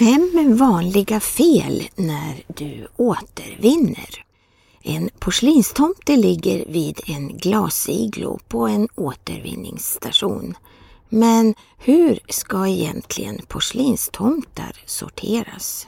5 vanliga fel när du återvinner. En porslinstomte ligger vid en glasiglo på en återvinningsstation. Men hur ska egentligen porslinstomtar sorteras?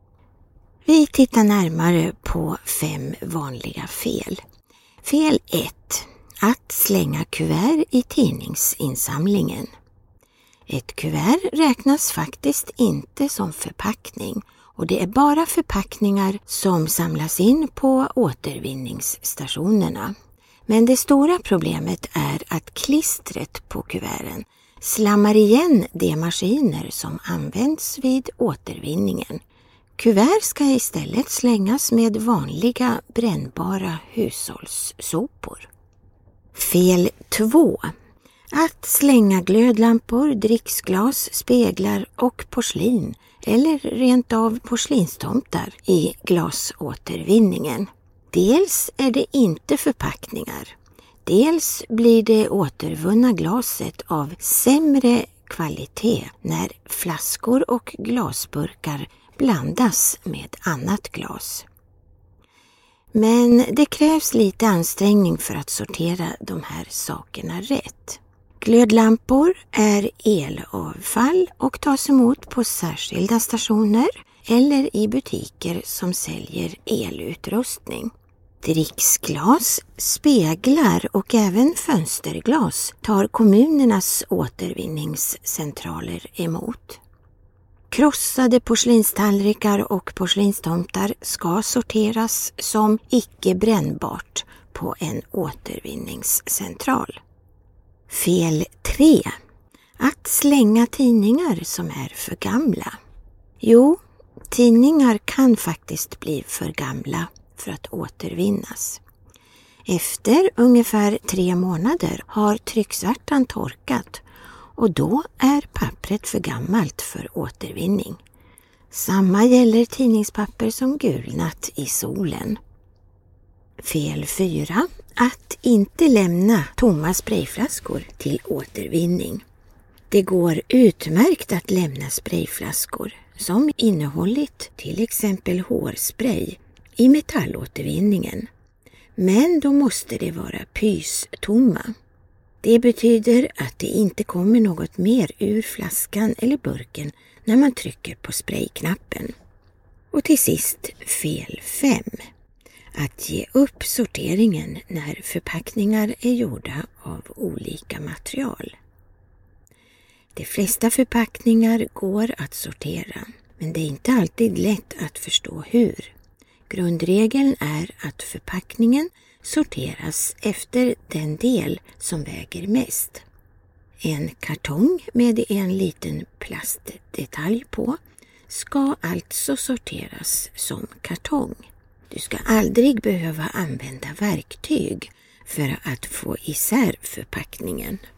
Vi tittar närmare på 5 vanliga fel. Fel 1. Att slänga kuvert i tidningsinsamlingen. Ett kuvert räknas faktiskt inte som förpackning och det är bara förpackningar som samlas in på återvinningsstationerna. Men det stora problemet är att klistret på kuverten slammar igen de maskiner som används vid återvinningen. Kuvert ska istället slängas med vanliga brännbara hushållssopor. Fel 2. Att slänga glödlampor, dricksglas, speglar och porslin eller rent av porslinstomtar i glasåtervinningen. Dels är det inte förpackningar. Dels blir det återvunna glaset av sämre kvalitet när flaskor och glasburkar blandas med annat glas. Men det krävs lite ansträngning för att sortera de här sakerna rätt. Glödlampor är elavfall och tas emot på särskilda stationer eller i butiker som säljer elutrustning. Dricksglas, speglar och även fönsterglas tar kommunernas återvinningscentraler emot. Krossade porslinstallrikar och porslinstomtar ska sorteras som icke brännbart på en återvinningscentral. Fel 3. Att slänga tidningar som är för gamla. Jo, tidningar kan faktiskt bli för gamla för att återvinnas. Efter ungefär 3 månader har trycksvärtan torkat och då är pappret för gammalt för återvinning. Samma gäller tidningspapper som gulnat i solen. Fel 4. Att inte lämna tomma sprayflaskor till återvinning. Det går utmärkt att lämna sprayflaskor som innehållit till exempel hårspray i metallåtervinningen. Men då måste det vara pystomma. Det betyder att det inte kommer något mer ur flaskan eller burken när man trycker på sprayknappen. Och till sist fel 5. Att ge upp sorteringen när förpackningar är gjorda av olika material. De flesta förpackningar går att sortera, men det är inte alltid lätt att förstå hur. Grundregeln är att förpackningen sorteras efter den del som väger mest. En kartong med en liten plastdetalj på ska alltså sorteras som kartong. Du ska aldrig behöva använda verktyg för att få isär förpackningen.